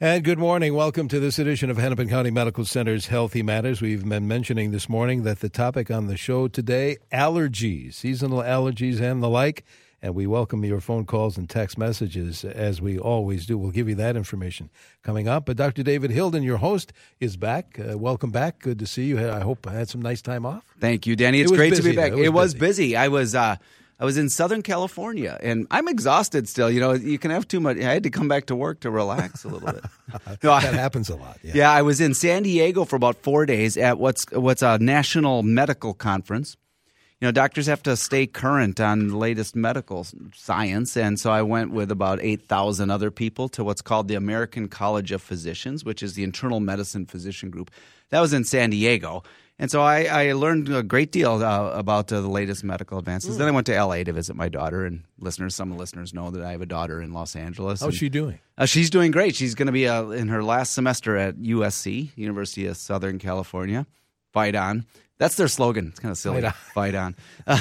And good morning. Welcome to this edition of Hennepin County Medical Center's Healthy Matters. We've been mentioning this morning that the topic on the show today, allergies, seasonal allergies and the like. And we welcome your phone calls and text messages as we always do. We'll give you that information coming up. But Dr. David Hilden, your host, is back. Welcome back. Good to see you. I hope I had some nice time off. Thank you, Danny. It's great to be back. It was busy. I was in Southern California, and I'm exhausted still. You know, you can have too much. I had to come back to work to relax a little bit. That happens a lot. Yeah, I was in San Diego for about 4 days at what's a national medical conference. You know, doctors have to stay current on the latest medical science, and so I went with about 8,000 other people to what's called the American College of Physicians, which is the internal medicine physician group. That was in San Diego. And so I learned a great deal about the latest medical advances. Then I went to L.A. to visit my daughter. And some listeners know that I have a daughter in Los Angeles. How's she doing? She's doing great. She's going to be in her last semester at USC, University of Southern California. Fight on. That's their slogan. It's kind of silly. Fight on.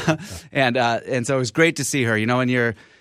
And so it was great to see her. You know, when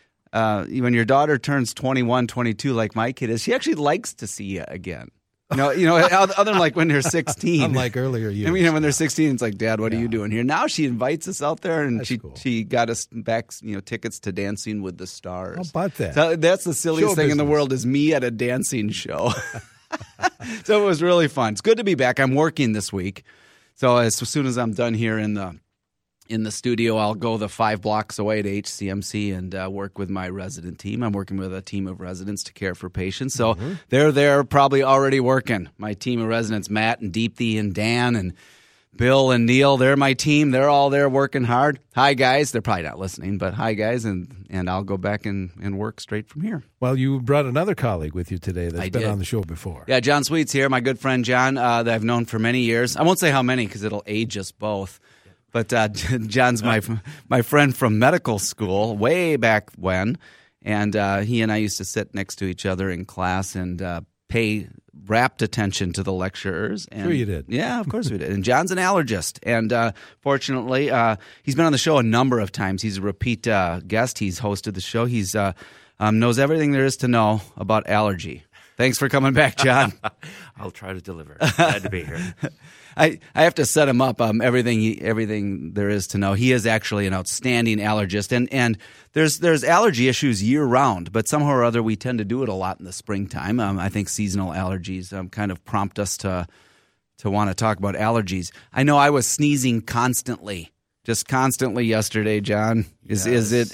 your daughter turns 21, 22 like my kid is, she actually likes to see you again. You know, other than like when they're 16. Unlike earlier years. I mean, when they're 16, it's like, Dad, what are you doing here? Now she invites us out there, and she got us back, tickets to Dancing with the Stars. How about that? So that's the silliest thing in the world is me at a dancing show. So it was really fun. It's good to be back. I'm working this week. So as soon as I'm done here in the studio, I'll go the 5 blocks away to HCMC and work with my resident team. I'm working with a team of residents to care for patients. So they're there probably already working. My team of residents, Matt and Deepthi and Dan and Bill and Neil, they're my team. They're all there working hard. Hi, guys. They're probably not listening, but hi, guys. And I'll go back and work straight from here. Well, you brought another colleague with you today that's been on the show before. Yeah, John Sweet's here, my good friend John that I've known for many years. I won't say how many because it'll age us both. But John's my friend from medical school way back when, and he and I used to sit next to each other in class and pay rapt attention to the lecturers. And, sure you did. Yeah, of course we did. And John's an allergist, and fortunately, he's been on the show a number of times. He's a repeat guest. He's hosted the show. He's knows everything there is to know about allergy. Thanks for coming back, John. I'll try to deliver. Glad to be here. I have to set him up. Everything there is to know. He is actually an outstanding allergist, and there's allergy issues year round, but somehow or other we tend to do it a lot in the springtime. I think seasonal allergies kind of prompt us to want to talk about allergies. I know I was sneezing constantly. Just constantly yesterday, John. Is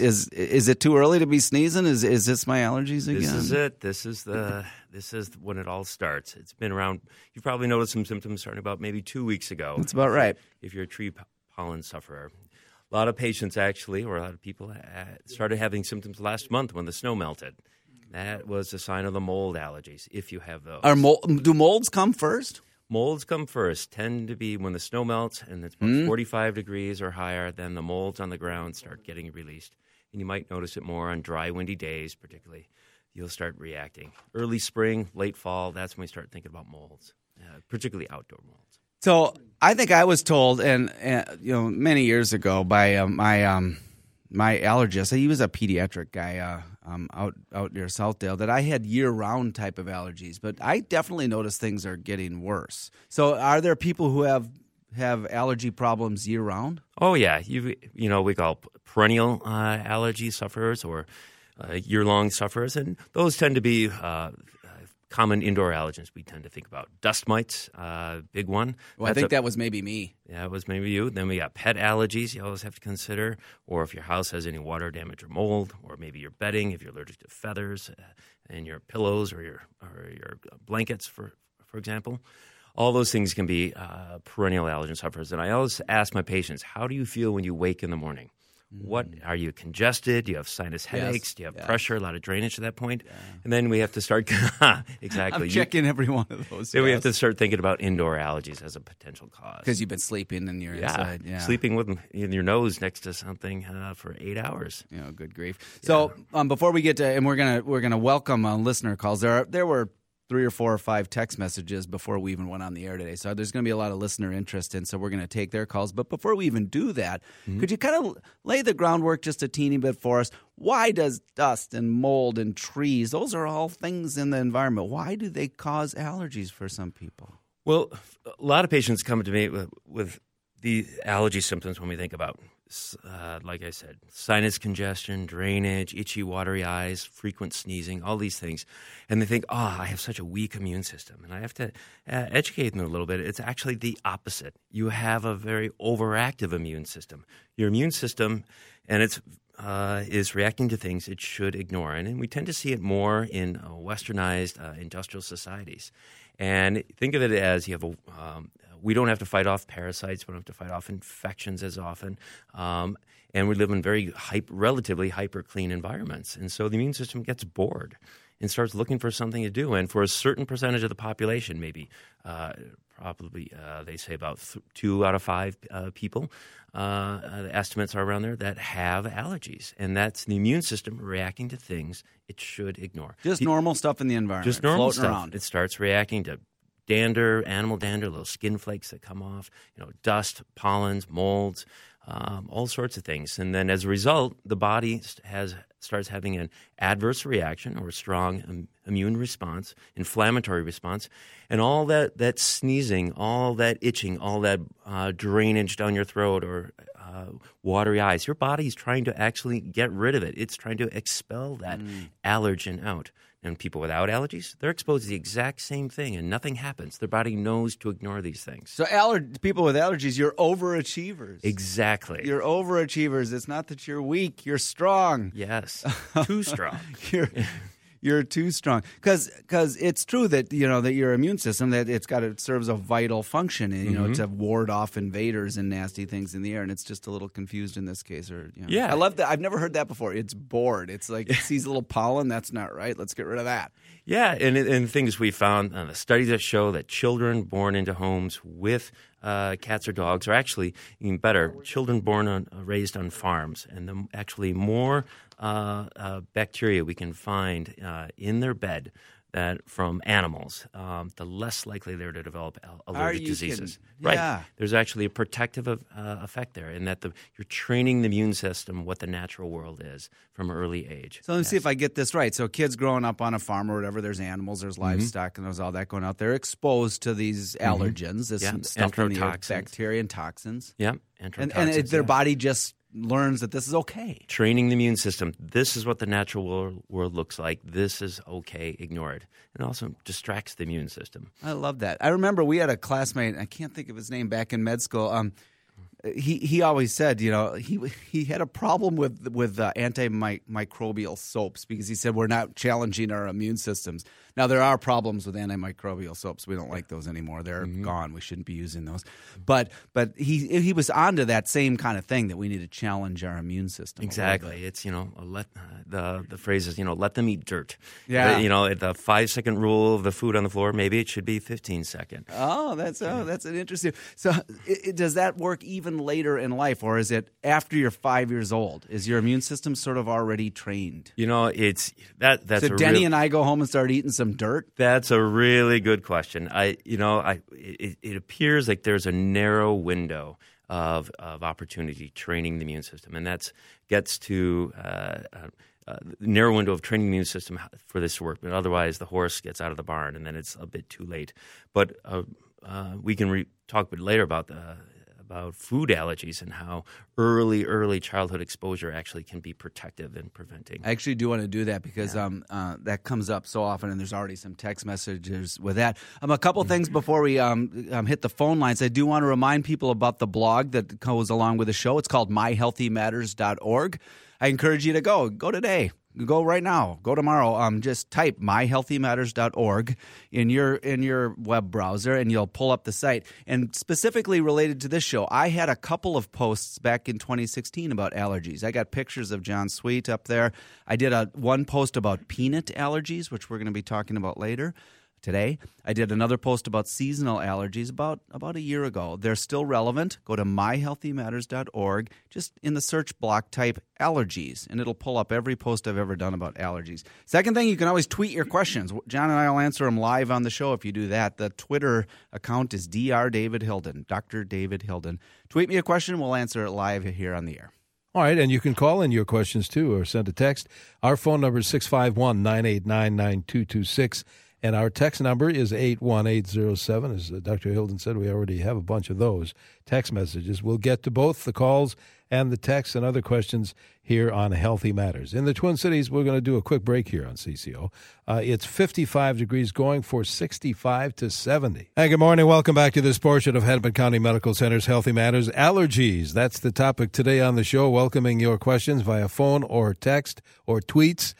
it too early to be sneezing? Is this my allergies again? This is it. This is when it all starts. It's been around. You've probably noticed some symptoms starting about maybe 2 weeks ago. That's about right. If you're a tree pollen sufferer, a lot of patients actually, or a lot of people started having symptoms last month when the snow melted. That was a sign of the mold allergies. If you have those, do molds come first? Molds come first, tend to be when the snow melts and it's about 45 degrees or higher, then the molds on the ground start getting released. And you might notice it more on dry, windy days, particularly. You'll start reacting. Early spring, late fall, that's when we start thinking about molds, particularly outdoor molds. So I think I was told, and many years ago by my allergist, he was a pediatric guy out near Southdale, that I had year-round type of allergies. But I definitely notice things are getting worse. So are there people who have allergy problems year-round? Oh, yeah. We call perennial allergy sufferers or year-long sufferers, and those tend to be common indoor allergens we tend to think about. Dust mites, big one. Well, I think that was maybe me. Yeah, it was maybe you. Then we got pet allergies you always have to consider, or if your house has any water damage or mold, or maybe your bedding, if you're allergic to feathers and your pillows or your blankets, for example. All those things can be perennial allergen sufferers. And I always ask my patients, how do you feel when you wake in the morning? What are you congested? Do you have sinus headaches? Yes. Do you have pressure? A lot of drainage at that point, and then we have to start exactly. I'm checking every one of those. Then we have to start thinking about indoor allergies as a potential cause because you've been sleeping and you're inside. Yeah, sleeping with in your nose next to something for 8 hours. Good grief. So before we get to, and we're gonna welcome listener calls. There were 3 or 4 or 5 text messages before we even went on the air today. So there's going to be a lot of listener interest, and so we're going to take their calls. But before we even do that, could you kind of lay the groundwork just a teeny bit for us? Why does dust and mold and trees, those are all things in the environment, why do they cause allergies for some people? Well, a lot of patients come to me with the allergy symptoms when we think about, like I said, sinus congestion, drainage, itchy, watery eyes, frequent sneezing, all these things. And they think, I have such a weak immune system. And I have to educate them a little bit. It's actually the opposite. You have a very overactive immune system. Your immune system, and is reacting to things it should ignore. And we tend to see it more in westernized industrial societies. And think of it as you have we don't have to fight off parasites. We don't have to fight off infections as often. And we live in very relatively hyper-clean environments. And so the immune system gets bored and starts looking for something to do. And for a certain percentage of the population, maybe probably they say about 2 out of 5 people, the estimates are around there, that have allergies. And that's the immune system reacting to things it should ignore. Just normal stuff in the environment. Just normal stuff. Around. It starts reacting to dander, animal dander, little skin flakes that come off, dust, pollens, molds, all sorts of things. And then as a result, the body starts having an adverse reaction or a strong immune response, inflammatory response, and all that sneezing, all that itching, all that drainage down your throat or watery eyes, your body's trying to actually get rid of it. It's trying to expel that allergen out. And people without allergies, they're exposed to the exact same thing, and nothing happens. Their body knows to ignore these things. So people with allergies, you're overachievers. Exactly. You're overachievers. It's not that you're weak. You're strong. Yes. Too strong. You're too strong because it's true that that your immune system it serves a vital function and to ward off invaders and nasty things in the air, and it's just a little confused in this case. Yeah, I love that. I've never heard that before. It's bored. It's like it sees a little pollen. That's not right. Let's get rid of that. Yeah, and things we found, the studies that show that children born into homes with cats or dogs are actually even better. Children raised on farms, and actually more bacteria we can find in their bed from animals, the less likely they're to develop allergic diseases. Right. Yeah. There's actually a protective effect there in that you're training the immune system what the natural world is from an early age. So let me see if I get this right. So kids growing up on a farm or whatever, there's animals, there's livestock, and there's all that going out. They're exposed to these allergens, this stuff in the air, bacteria and toxins. Yeah, and their body just learns that this is okay. Training the immune system. This is what the natural world looks like. This is okay. Ignore it. It also distracts the immune system. I love that. I remember we had a classmate, I can't think of his name, back in med school. He always said, he had a problem with antimicrobial soaps because he said we're not challenging our immune systems. Now, there are problems with antimicrobial soaps. We don't like those anymore. They're gone. We shouldn't be using those. But he was onto that same kind of thing that we need to challenge our immune system. Exactly. It's the phrase is let them eat dirt. Yeah. The 5-second rule of the food on the floor. Maybe it should be 15 second. That's an interesting. So does that work even later in life, or is it after you're 5 years old? Is your immune system sort of already trained? It's that's so Denny and I go home and start eating some dirt. That's a really good question. It appears like there's a narrow window of opportunity training the immune system, and that gets to narrow window of training the immune system for this to work. But otherwise, the horse gets out of the barn, and then it's a bit too late. But we can talk a bit later about food allergies and how early childhood exposure actually can be protective in preventing. I actually do want to do that because that comes up so often, and there's already some text messages with that. A couple things before we hit the phone lines. I do want to remind people about the blog that goes along with the show. It's called myhealthymatters.org. I encourage you to go today. Go right now. Go tomorrow. Just type myhealthymatters.org in your web browser, and you'll pull up the site. And specifically related to this show, I had a couple of posts back in 2016 about allergies. I got pictures of John Sweet up there. I did one post about peanut allergies, which we're going to be talking about later. today. I did another post about seasonal allergies about a year ago. They're still relevant. Go to myhealthymatters.org. Just in the search block, type allergies, and it'll pull up every post I've ever done about allergies. Second thing, you can always tweet your questions. John and I will answer them live on the show if you do that. The Twitter account is Dr. David Hilden, Dr. David Hilden. Tweet me a question. We'll answer it live here on the air. All right, and you can call in your questions, too, or send a text. Our phone number is 651-989-9226, and our text number is 81807. As Dr. Hilden said, we already have a bunch of those text messages. We'll get to both the calls and the texts and other questions here on Healthy Matters. In the Twin Cities, we're going to do a quick break here on CCO. It's 55 degrees going for 65 to 70. Hey, good morning. Welcome back to this portion of Hennepin County Medical Center's Healthy Matters. Allergies. That's the topic today on the show. Welcoming your questions via phone or text or tweets,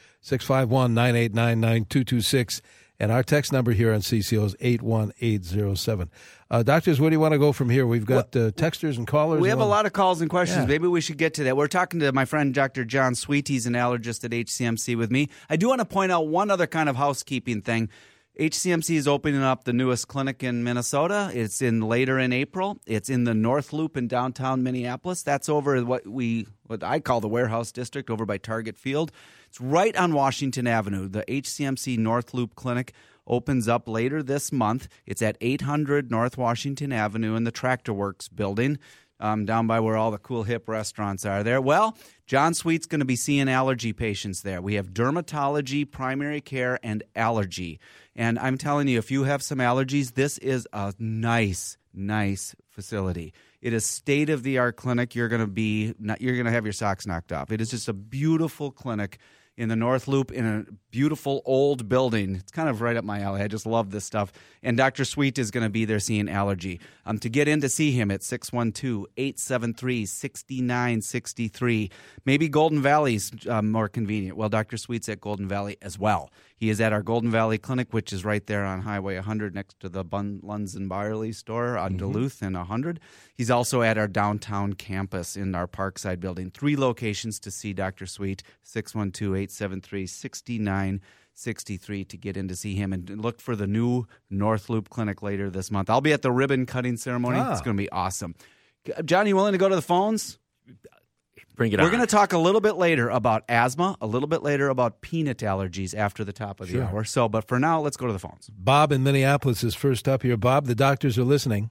651-989-9226. And our text number here on CCO is 81807. Doctors, where do you want to go from here? We've got texters and callers. We have a lot of calls and questions. Yeah. Maybe we should get to that. We're talking to my friend Dr. John Sweet. He's an allergist at HCMC with me. I do want to point out one other kind of housekeeping thing. HCMC is opening up the newest clinic in Minnesota. It's later in April. It's in the North Loop in downtown Minneapolis. That's over what I call the warehouse district, over by Target Field. It's right on Washington Avenue. The HCMC North Loop Clinic opens up later this month. It's at 800 North Washington Avenue in the Tractor Works building, down by where all the cool hip restaurants are there. Well, John Sweet's going to be seeing allergy patients there. We have dermatology, primary care, and allergy. And I'm telling you, if you have some allergies, this is a nice facility. It is state-of-the-art clinic. You're going to have your socks knocked off. It is just a beautiful clinic in the North Loop in a beautiful old building. It's kind of right up my alley. I just love this stuff. And Dr. Sweet is going to be there seeing allergy. To get in to see him at 612-873-6963. Maybe Golden Valley's more convenient. Well, Dr. Sweet's at Golden Valley as well. He is at our Golden Valley Clinic, which is right there on Highway 100 next to the Lunds and Byerly store on Duluth and 100. He's also at our downtown campus in our Parkside building. 3 locations to see Dr. Sweet, 612-873-6963 to get in to see him. And look for the new North Loop Clinic later this month. I'll be at the ribbon cutting ceremony. It's going to be awesome. John, you willing to go to the phones? Bring it on. We're going to talk a little bit later about asthma, a little bit later about peanut allergies after the top of the hour. But for now, let's go to the phones. Bob in Minneapolis is first up here. Bob, the doctors are listening.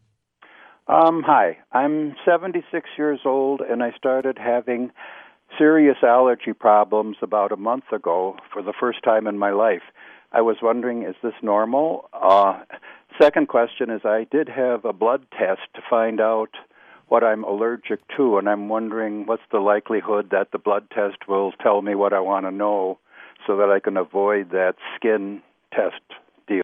Hi. I'm 76 years old, and I started having serious allergy problems about a month ago for the first time in my life. I was wondering, is this normal? Second question is, I did have a blood test to find out what I'm allergic to, and I'm wondering what's the likelihood that the blood test will tell me what I want to know so that I can avoid that skin test deal.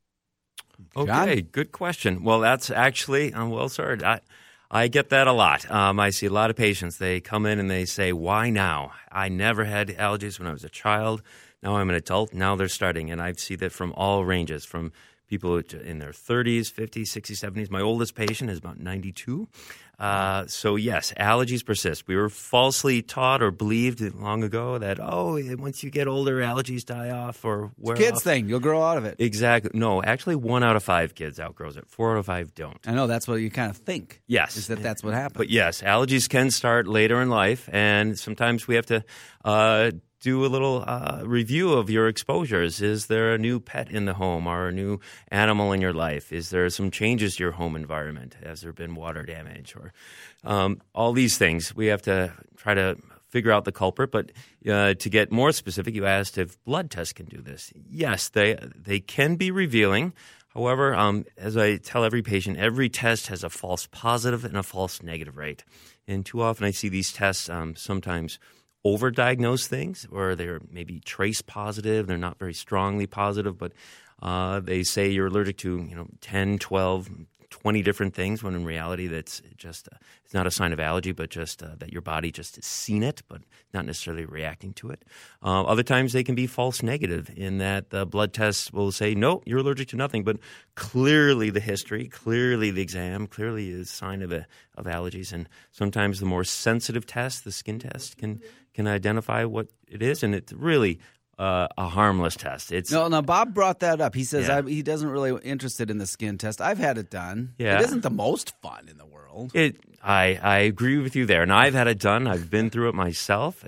Okay, good question. Well, that's actually, sir, I get that a lot. I see a lot of patients. They come in and they say, why now? I never had allergies when I was a child. Now I'm an adult. Now they're starting. And I see that from all ranges, from people in their 30s, 50s, 60s, 70s. My oldest patient is about 92. So, yes, allergies persist. We were falsely taught or believed long ago that, once you get older, allergies die off or wear off. It's a kid's thing. You'll grow out of it. Exactly. No, actually, 1 out of 5 kids outgrows it. 4 out of 5 don't. I know. That's what you kind of think. Yes. Is that's what happens. But, yes, allergies can start later in life, and sometimes we have to do a little review of your exposures. Is there a new pet in the home or a new animal in your life? Is there some changes to your home environment? Has there been water damage? Or all these things. We have to try to figure out the culprit. But to get more specific, you asked if blood tests can do this. Yes, they can be revealing. However, as I tell every patient, every test has a false positive and a false negative rate. And too often I see these tests sometimes overdiagnose things, or they're maybe trace positive. They're not very strongly positive, but they say you're allergic to 10, 12, 20 different things, when in reality that's just it's not a sign of allergy, but just that your body just has seen it, but not necessarily reacting to it. Other times they can be false negative in that the blood tests will say, no, you're allergic to nothing, but clearly the history, clearly the exam, clearly is a sign of allergies. And sometimes the more sensitive test, the skin test, can identify what it is, and it really a harmless test. It's No, Bob brought that up. He says Yeah. he doesn't really interested in the skin test. I've had it done. Yeah. It isn't the most fun in the world. I agree with you there, and I've had it done. I've been through it myself.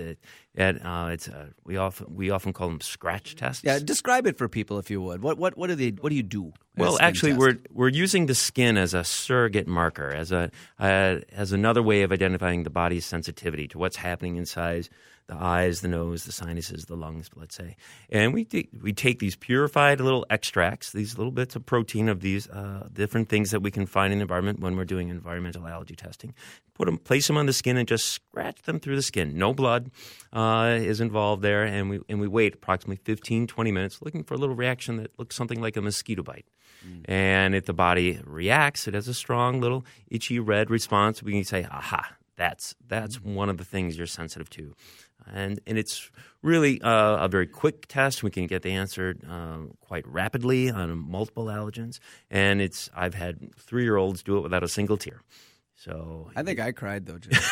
We often call them scratch tests. Yeah, describe it for people if you would. What do you do? Well, actually, we're using the skin as a surrogate marker, as another way of identifying the body's sensitivity to what's happening inside the eyes, the nose, the sinuses, the lungs, let's say. And we take these purified little extracts, these little bits of protein of these different things that we can find in the environment when we're doing environmental allergy testing, place them on the skin and just scratch them through the skin. No blood is involved there, and we wait approximately 15, 20 minutes looking for a little reaction that looks something like a mosquito bite. And if the body reacts, it has a strong little itchy red response. We can say, aha, that's one of the things you're sensitive to. And it's really a very quick test. We can get the answer quite rapidly on multiple allergens. And I've had 3-year-olds do it without a single tear. So I think I cried though, Jim.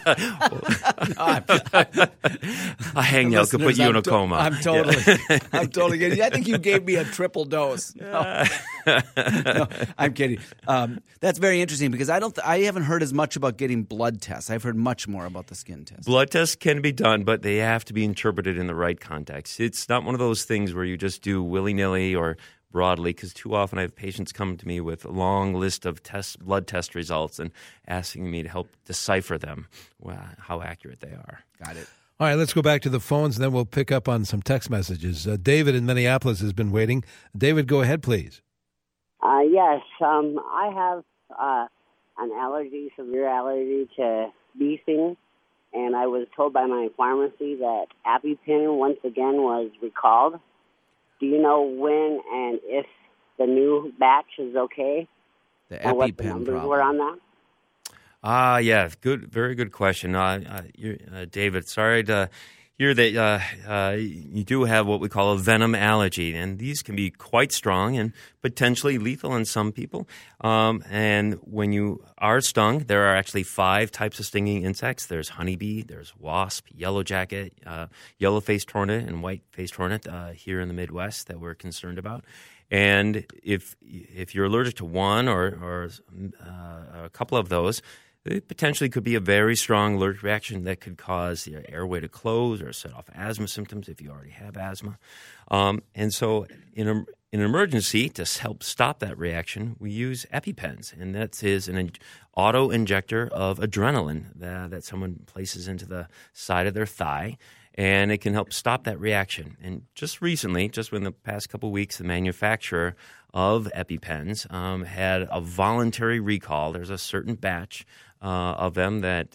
A hangnail could put you in a coma. I'm totally kidding. I think you gave me a triple dose. No, I'm kidding. That's very interesting because I haven't heard as much about getting blood tests. I've heard much more about the skin test. Blood tests can be done, but they have to be interpreted in the right context. It's not one of those things where you just do willy-nilly or broadly, because too often I have patients come to me with a long list of blood test results and asking me to help decipher them, how accurate they are. Got it. All right, let's go back to the phones, and then we'll pick up on some text messages. David in Minneapolis has been waiting. David, go ahead, please. Yes, I have an allergy, severe allergy to bee sting, and I was told by my pharmacy that EpiPen once again was recalled. Do you know when and if the new batch is okay? The and what the EpiPen numbers problem. were on that? Yeah, very good question. David, sorry to hear that you do have what we call a venom allergy, and these can be quite strong and potentially lethal in some people. And when you are stung, there are actually 5 types of stinging insects. There's honeybee, there's wasp, yellow jacket, yellow-faced hornet, and white-faced hornet here in the Midwest that we're concerned about. And if you're allergic to one or a couple of those, it potentially could be a very strong allergic reaction that could cause the airway to close or set off asthma symptoms if you already have asthma. And so in an emergency, to help stop that reaction, we use EpiPens, and that is an auto-injector of adrenaline that someone places into the side of their thigh, and it can help stop that reaction. And just recently, just in the past couple of weeks, the manufacturer of EpiPens had a voluntary recall. There's a certain batch of them that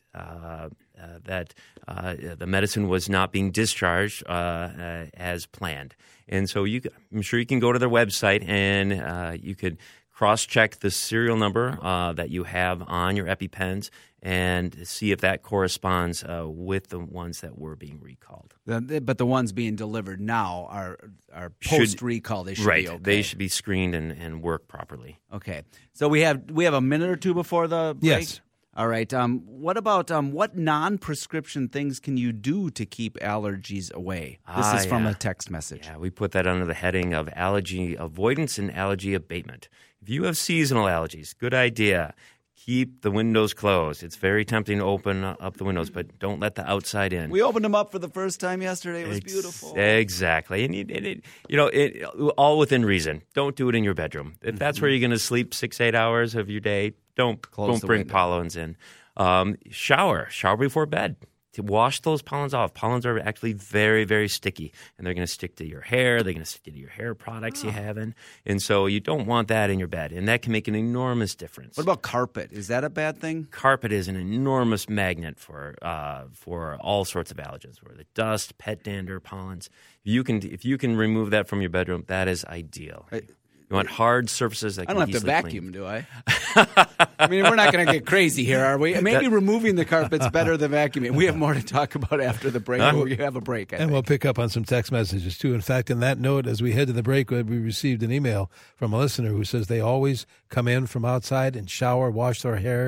the medicine was not being discharged as planned. And so I'm sure you can go to their website and you could cross-check the serial number that you have on your EpiPens and see if that corresponds with the ones that were being recalled. But the ones being delivered now are post-recall. They should be okay. They should be screened and work properly. Okay. So we have a minute or two before the break? Yes. All right. What about what non-prescription things can you do to keep allergies away? This is from a text message. Yeah, we put that under the heading of allergy avoidance and allergy abatement. If you have seasonal allergies, good idea. Keep the windows closed. It's very tempting to open up the windows, but don't let the outside in. We opened them up for the first time yesterday. It was beautiful. Exactly. And all within reason. Don't do it in your bedroom. If that's where you're going to sleep 6-8 hours of your day, don't bring pollens in. Shower before bed. To wash those pollens off. Pollens are actually very, very sticky, and they're going to stick to your hair. They're going to stick to your hair products you have in. And so you don't want that in your bed, and that can make an enormous difference. What about carpet? Is that a bad thing? Carpet is an enormous magnet for all sorts of allergens, whether dust, pet dander, pollens. If you can remove that from your bedroom, that is ideal. You want hard surfaces that can I don't have to clean. vacuum, do I? I mean, we're not going to get crazy here, are we? Maybe removing the carpet's better than vacuuming. We have more to talk about after the break. We have a break, I think. We'll pick up on some text messages, too. In fact, in that note, as we head to the break, we received an email from a listener who says they always come in from outside and shower, wash their hair,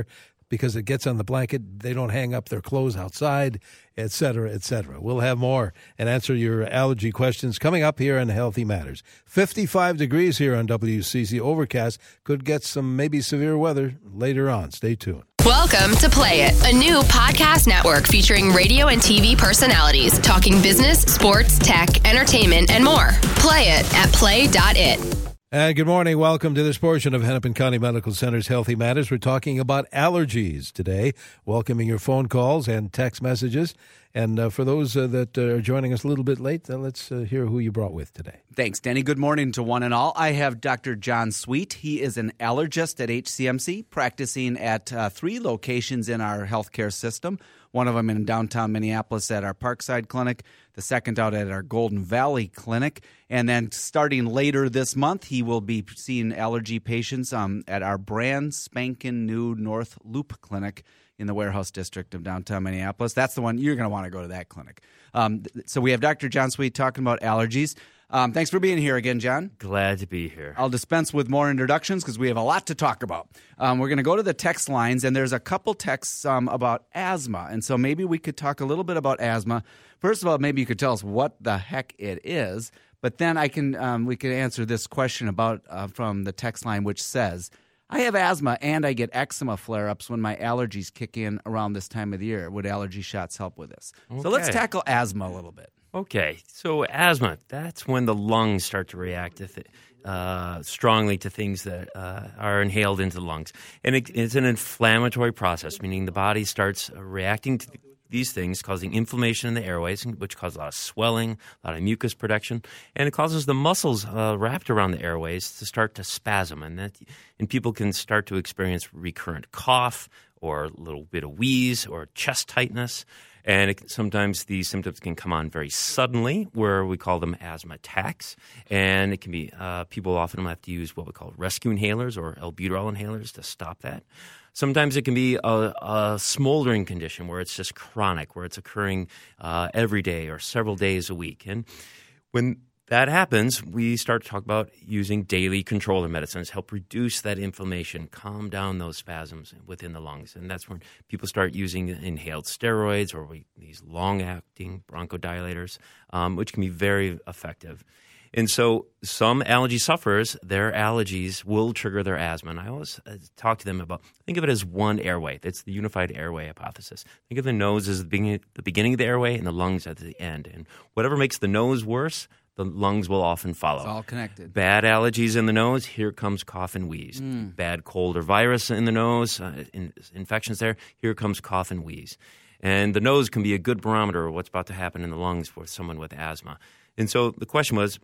because it gets on the blanket. They don't hang up their clothes outside, et cetera, et cetera. We'll have more and answer your allergy questions coming up here on Healthy Matters. 55 degrees here on WCC. Overcast. Could get some maybe severe weather later on. Stay tuned. Welcome to Play It, a new podcast network featuring radio and TV personalities talking business, sports, tech, entertainment, and more. Play it at play.it. And good morning. Welcome to this portion of Hennepin County Medical Center's Healthy Matters. We're talking about allergies today, welcoming your phone calls and text messages. And for those that are joining us a little bit late, let's hear who you brought with today. Thanks, Danny. Good morning to one and all. I have Dr. John Sweet. He is an allergist at HCMC, practicing at 3 locations in our healthcare system. One of them in downtown Minneapolis at our Parkside Clinic, the second out at our Golden Valley Clinic. And then starting later this month, he will be seeing allergy patients at our brand spanking new North Loop Clinic in the Warehouse District of downtown Minneapolis. That's the one you're going to want to go to that clinic. So we have Dr. John Sweet talking about allergies. Thanks for being here again, John. Glad to be here. I'll dispense with more introductions because we have a lot to talk about. We're going to go to the text lines, and there's a couple texts about asthma. And so maybe we could talk a little bit about asthma. First of all, maybe you could tell us what the heck it is. But then we can answer this question about from the text line, which says, I have asthma and I get eczema flare-ups when my allergies kick in around this time of the year. Would allergy shots help with this? Okay. So let's tackle asthma a little bit. Okay, so asthma, that's when the lungs start to react strongly to things that are inhaled into the lungs. And it's an inflammatory process, meaning the body starts reacting to these things, causing inflammation in the airways, which causes a lot of swelling, a lot of mucus production, and it causes the muscles wrapped around the airways to start to spasm, and people can start to experience recurrent cough or a little bit of wheeze or chest tightness. And sometimes these symptoms can come on very suddenly, where we call them asthma attacks. And it can be people often have to use what we call rescue inhalers or albuterol inhalers to stop that. Sometimes it can be a smoldering condition where it's just chronic, where it's occurring every day or several days a week. And when that happens, we start to talk about using daily controller medicines, help reduce that inflammation, calm down those spasms within the lungs. And that's when people start using inhaled steroids or these long-acting bronchodilators, which can be very effective. And so some allergy sufferers, their allergies will trigger their asthma. And I always talk to them about, think of it as one airway. That's the unified airway hypothesis. Think of the nose as the beginning of the airway and the lungs at the end. And whatever makes the nose worse, the lungs will often follow. It's all connected. Bad allergies in the nose, here comes cough and wheeze. Bad cold or virus in the nose, infections there, here comes cough and wheeze. And the nose can be a good barometer of what's about to happen in the lungs for someone with asthma. And so the question was,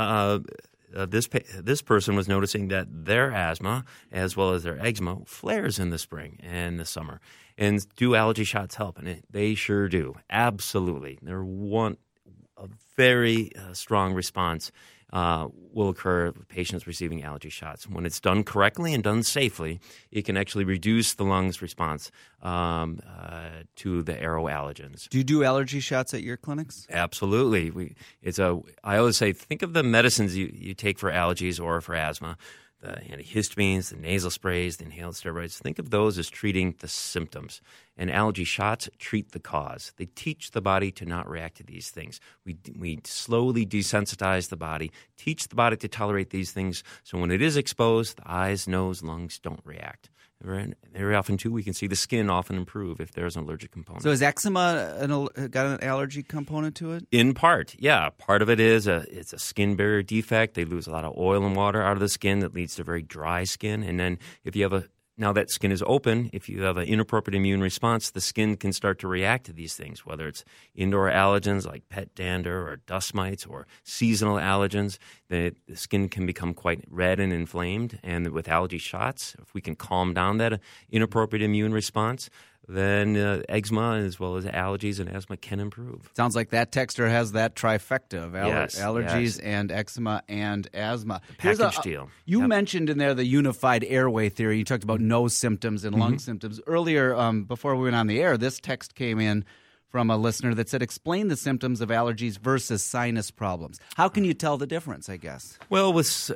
this person was noticing that their asthma, as well as their eczema, flares in the spring and the summer. And do allergy shots help? And they sure do. Absolutely. A very strong response will occur with patients receiving allergy shots. When it's done correctly and done safely, it can actually reduce the lungs' response to the aeroallergens. Do you do allergy shots at your clinics? Absolutely. I always say, think of the medicines you take for allergies or for asthma. The antihistamines, the nasal sprays, the inhaled steroids, think of those as treating the symptoms. And allergy shots treat the cause. They teach the body to not react to these things. We slowly desensitize the body, teach the body to tolerate these things, so when it is exposed, the eyes, nose, lungs don't react. Very often, too, we can see the skin often improve if there's an allergic component. So is eczema got an allergy component to it? In part, yeah. Part of it is it's a skin barrier defect. They lose a lot of oil and water out of the skin that leads to very dry skin. And then if you have now that skin is open, if you have an inappropriate immune response, the skin can start to react to these things, whether it's indoor allergens like pet dander or dust mites or seasonal allergens. The skin can become quite red and inflamed. And with allergy shots, if we can calm down that inappropriate immune response, then eczema as well as allergies and asthma can improve. Sounds like that texter has that trifecta of allergies and eczema and asthma. Package deal. You mentioned in there the unified airway theory. You talked about nose symptoms and lung symptoms. Earlier, before we went on the air, this text came in from a listener that said, explain the symptoms of allergies versus sinus problems. How can you tell the difference, I guess? Well, with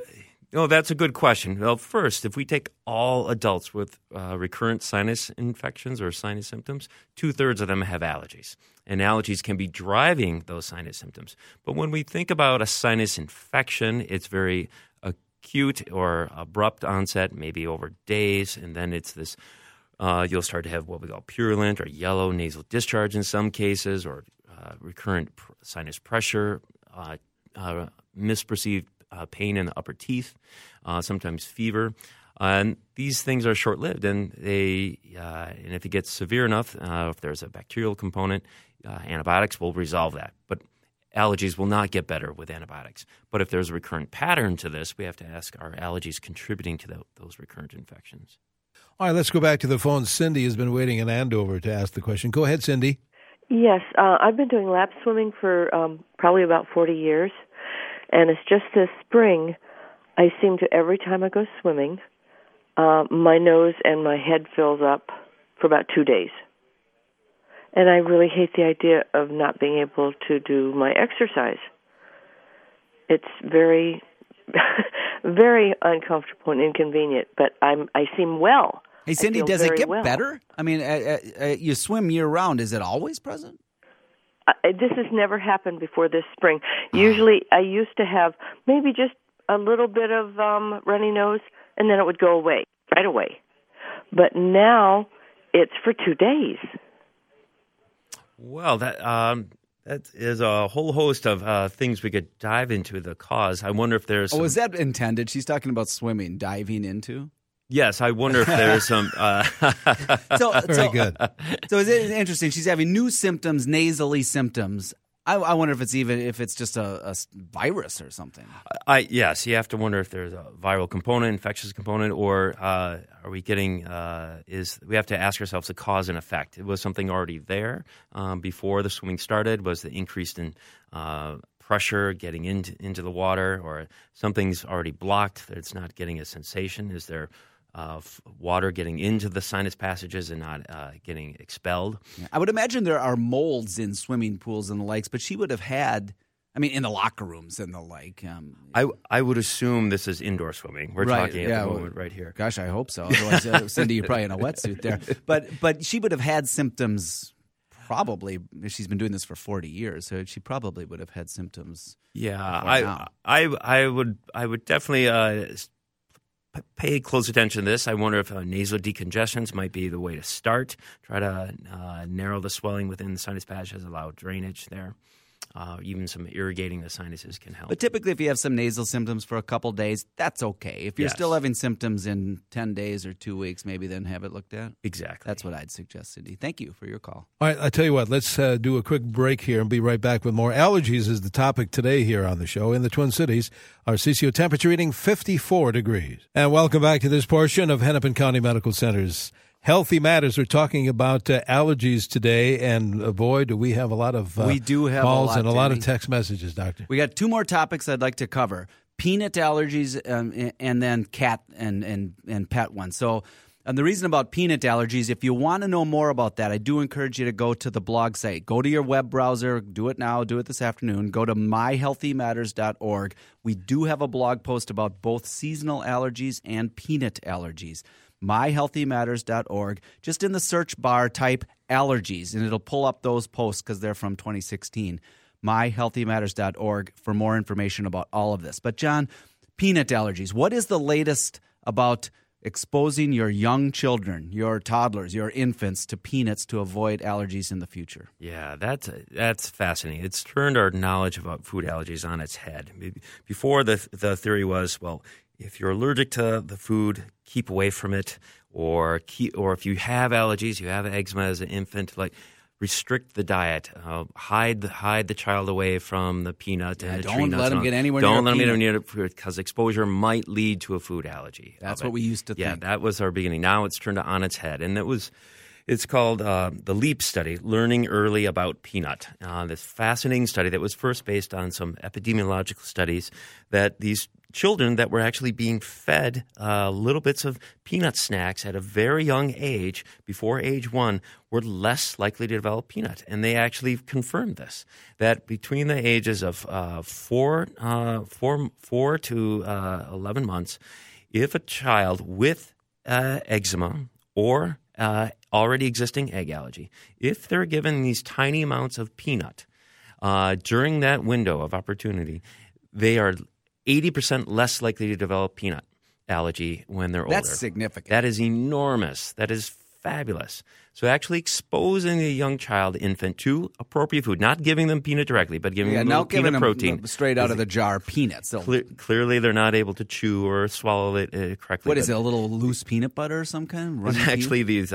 Oh, that's a good question. Well, first, if we take all adults with recurrent sinus infections or sinus symptoms, 2/3 of them have allergies. And allergies can be driving those sinus symptoms. But when we think about a sinus infection, it's very acute or abrupt onset, maybe over days, and then it's this you'll start to have what we call purulent or yellow nasal discharge in some cases, or recurrent sinus pressure, misperceived pain in the upper teeth, sometimes fever. And these things are short-lived, and and if it gets severe enough, if there's a bacterial component, antibiotics will resolve that. But allergies will not get better with antibiotics. But if there's a recurrent pattern to this, we have to ask, are allergies contributing to those recurrent infections? All right, let's go back to the phone. Cindy has been waiting in Andover to ask the question. Go ahead, Cindy. Yes, I've been doing lap swimming for probably about 40 years, and it's just this spring, I seem to, every time I go swimming, my nose and my head fills up for about 2 days. And I really hate the idea of not being able to do my exercise. It's very, very uncomfortable and inconvenient, but I seem well. Hey, Cindy, does it get better? I mean, you swim year-round. Is it always present? This has never happened before this spring. Usually I used to have maybe just a little bit of runny nose, and then it would go away, right away. But now it's for 2 days. Well, that is a whole host of things we could dive into the cause. I wonder if there's is that intended? She's talking about swimming, diving into? Yes, I wonder if there's some... Very good. So is it interesting? She's having new symptoms, nasally symptoms. I wonder if it's just a virus or something. Yes, you have to wonder if there's a viral component, infectious component, or are we getting? We have to ask ourselves the cause and effect. It was something already there before the swimming started. Was the increase in pressure getting into the water, or something's already blocked that it's not getting a sensation? Is there water getting into the sinus passages and not getting expelled? Yeah. I would imagine there are molds in swimming pools and the likes, but she would have had, in the locker rooms and the like. I would assume this is indoor swimming. We're talking at the moment right here. Gosh, I hope so. Otherwise, Cindy, you're probably in a wetsuit there. But she would have had symptoms. Probably, she's been doing this for 40 years, so she probably would have had symptoms. Yeah, I would definitely pay close attention to this. I wonder if nasal decongestions might be the way to start. Try to narrow the swelling within the sinus passages, allow drainage there. Even some irrigating the sinuses can help. But typically, if you have some nasal symptoms for a couple days, that's okay. If you're still having symptoms in 10 days or 2 weeks, maybe then have it looked at. Exactly. That's what I'd suggest, Cindy. Thank you for your call. All right, I tell you what, let's do a quick break here and be right back with more. Allergies is the topic today here on the show. In the Twin Cities, our CCO temperature reading 54 degrees. And welcome back to this portion of Hennepin County Medical Center's Healthy Matters. We're talking about allergies today, and boy, do we have a lot of we do have calls a lot, and a lot of text messages, Doctor. We got 2 more topics I'd like to cover: peanut allergies, and then cat and pet ones. So, the reason about peanut allergies, if you want to know more about that, I do encourage you to go to the blog site. Go to your web browser. Do it now. Do it this afternoon. Go to myhealthymatters.org. We do have a blog post about both seasonal allergies and peanut allergies. myhealthymatters.org. Just in the search bar, type allergies, and it'll pull up those posts because they're from 2016. myhealthymatters.org for more information about all of this. But, John, peanut allergies. What is the latest about exposing your young children, your toddlers, your infants to peanuts to avoid allergies in the future? Yeah, that's fascinating. It's turned our knowledge about food allergies on its head. Before, the theory was, well, if you're allergic to the food, keep away from it, or if you have allergies, you have eczema as an infant, restrict the diet, hide the child away from the peanut and the tree nuts. Don't let them get anywhere near. Don't let them get near it because exposure might lead to a food allergy. That's what we used to think. Yeah, that was our beginning. Now it's turned on its head, and it's called the LEAP study, Learning Early About Peanut. This fascinating study that was first based on some epidemiological studies that these children that were actually being fed little bits of peanut snacks at a very young age, before age 1, were less likely to develop peanut. And they actually confirmed this, that between the ages of 4 to 11 months, if a child with eczema or already existing egg allergy, if they're given these tiny amounts of peanut during that window of opportunity, they are 80% less likely to develop peanut allergy when they're older. That's significant. That is enormous. That is fabulous. So actually exposing a young child, infant, to appropriate food, not giving them peanut directly, but giving them not peanut giving protein. them straight out of the jar peanuts. Clearly, they're not able to chew or swallow it correctly. What is it, a little loose peanut butter or some kind? It's actually these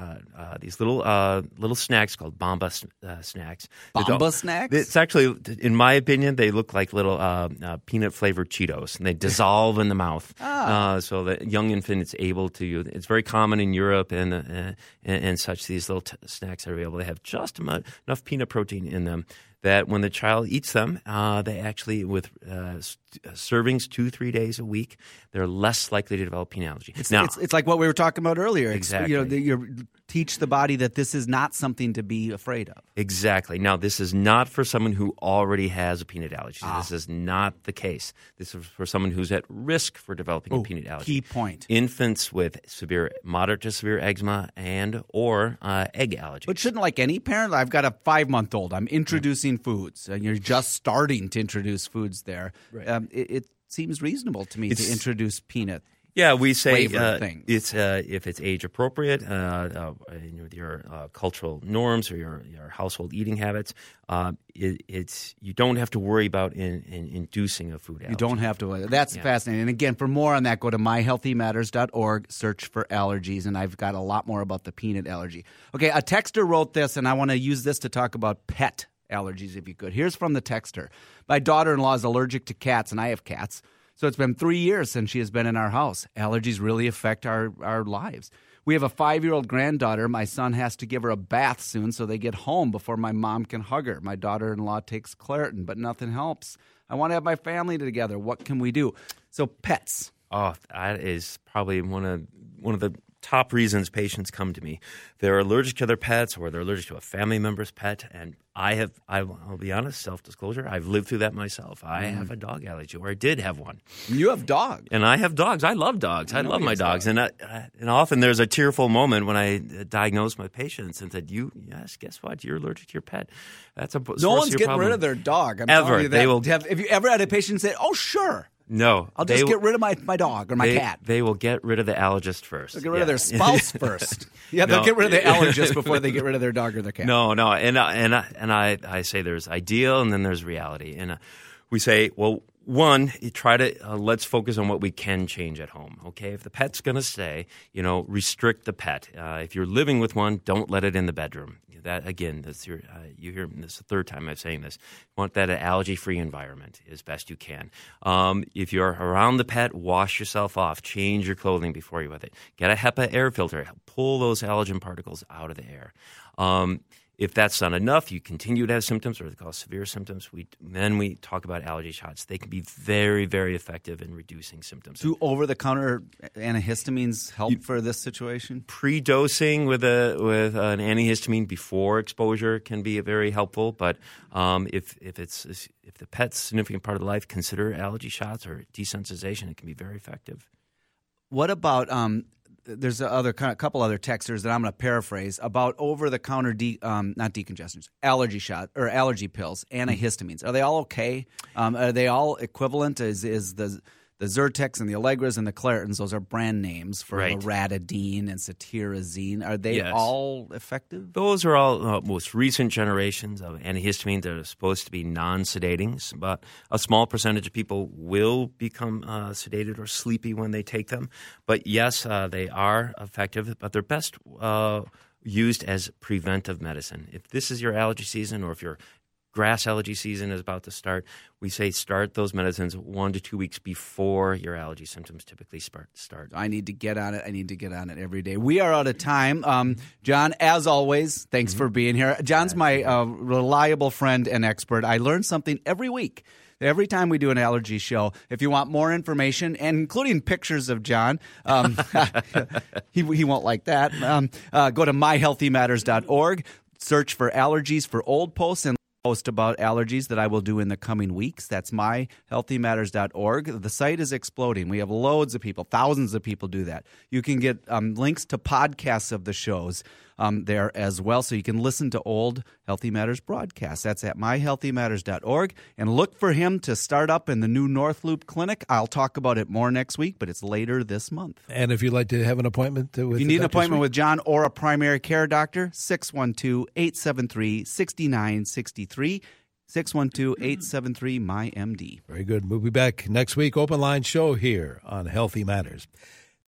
little snacks called Bomba snacks. Bomba snacks? It's actually, in my opinion, they look like little peanut-flavored Cheetos, and they dissolve in the mouth. So the young infant is able to. It's very common in Europe and such. These little snacks are able to have just enough peanut protein in them that when the child eats them, they actually, with servings 2-3 days a week, they're less likely to develop peanut allergy. It's like what we were talking about earlier. Exactly. You teach the body that this is not something to be afraid of. Exactly. Now, this is not for someone who already has a peanut allergy. This is not the case. This is for someone who's at risk for developing a peanut allergy. Key point. Infants with moderate to severe eczema and or egg allergy. But shouldn't, like any parent, I've got a 5-month-old. I'm introducing foods, and you're just starting to introduce foods there. Right. It seems reasonable to me to introduce peanut. Yeah, we say it's if it's age appropriate, with your cultural norms or your household eating habits, you don't have to worry about inducing a food allergy. You don't have to. That's fascinating. And again, for more on that, go to myhealthymatters.org, search for allergies, and I've got a lot more about the peanut allergy. Okay, a texter wrote this, and I want to use this to talk about pet allergies, if you could. Here's from the texter. My daughter-in-law is allergic to cats, and I have cats. So it's been 3 years since she has been in our house. Allergies really affect our lives. We have a 5-year-old granddaughter. My son has to give her a bath soon so they get home before my mom can hug her. My daughter-in-law takes Claritin, but nothing helps. I want to have my family together. What can we do? So pets. Oh, that is probably one of the top reasons patients come to me. They're allergic to their pets or they're allergic to a family member's pet. And I'll be honest, self-disclosure, I've lived through that myself. I have a dog allergy, or I did have one. You have dogs. And I have dogs. I love dogs. I love my dogs. And often there's a tearful moment when I diagnose my patients and said, guess what? You're allergic to your pet. That's a no one's getting rid of their dog. I'm ever. They will. Have you ever had a patient say, oh, sure. No. I'll just get rid of my dog or my cat. They will get rid of the allergist first. They'll get rid of their spouse first. Yeah, they'll get rid of the allergist before they get rid of their dog or their cat. No. And I say there's ideal and then there's reality. And we say, well, one, you try to let's focus on what we can change at home. Okay, if the pet's going to stay, restrict the pet. If you're living with one, don't let it in the bedroom. That again, you hear this is the third time I'm saying this. You want that allergy-free environment as best you can. If you're around the pet, wash yourself off. Change your clothing before you're with it. Get a HEPA air filter. Pull those allergen particles out of the air. If that's not enough, you continue to have symptoms, or they call severe symptoms. Then we talk about allergy shots. They can be very, very effective in reducing symptoms. Do over-the-counter antihistamines help for this situation? Pre-dosing with an antihistamine before exposure can be very helpful. But if the pet's a significant part of life, consider allergy shots or desensitization. It can be very effective. What about there's a couple other texters that I'm going to paraphrase about over-the-counter not decongestants, allergy shot or allergy pills, antihistamines. Are they all okay? Are they all equivalent? Is the Zyrtex and the Allegras and the Claritins, those are brand names for loratadine and cetirizine. Are they all effective? Those are all most recent generations of antihistamines that are supposed to be non-sedating, but a small percentage of people will become sedated or sleepy when they take them. But yes, they are effective, but they're best used as preventive medicine. If this is your allergy season or if your grass allergy season is about to start, we say start those medicines 1 to 2 weeks before your allergy symptoms typically start. I need to get on it. I need to get on it every day. We are out of time. John, as always, thanks for being here. John's my reliable friend and expert. I learn something every week. every time we do an allergy show, if you want more information, and including pictures of John, he won't like that, go to myhealthymatters.org, search for allergies for old posts, and post about allergies that I will do in the coming weeks. That's myhealthymatters.org. The site is exploding. We have loads of people, thousands of people do that. You can get links to podcasts of the shows there as well, so you can listen to old Healthy Matters broadcasts. That's at myhealthymatters.org. And look for him to start up in the new North Loop Clinic. I'll talk about it more next week, but it's later this month. And if you'd like to have an appointment with if you need an appointment with John or a primary care doctor, 612-873-6963. 612-873-MyMD. Very good. We'll be back next week. Open line show here on Healthy Matters.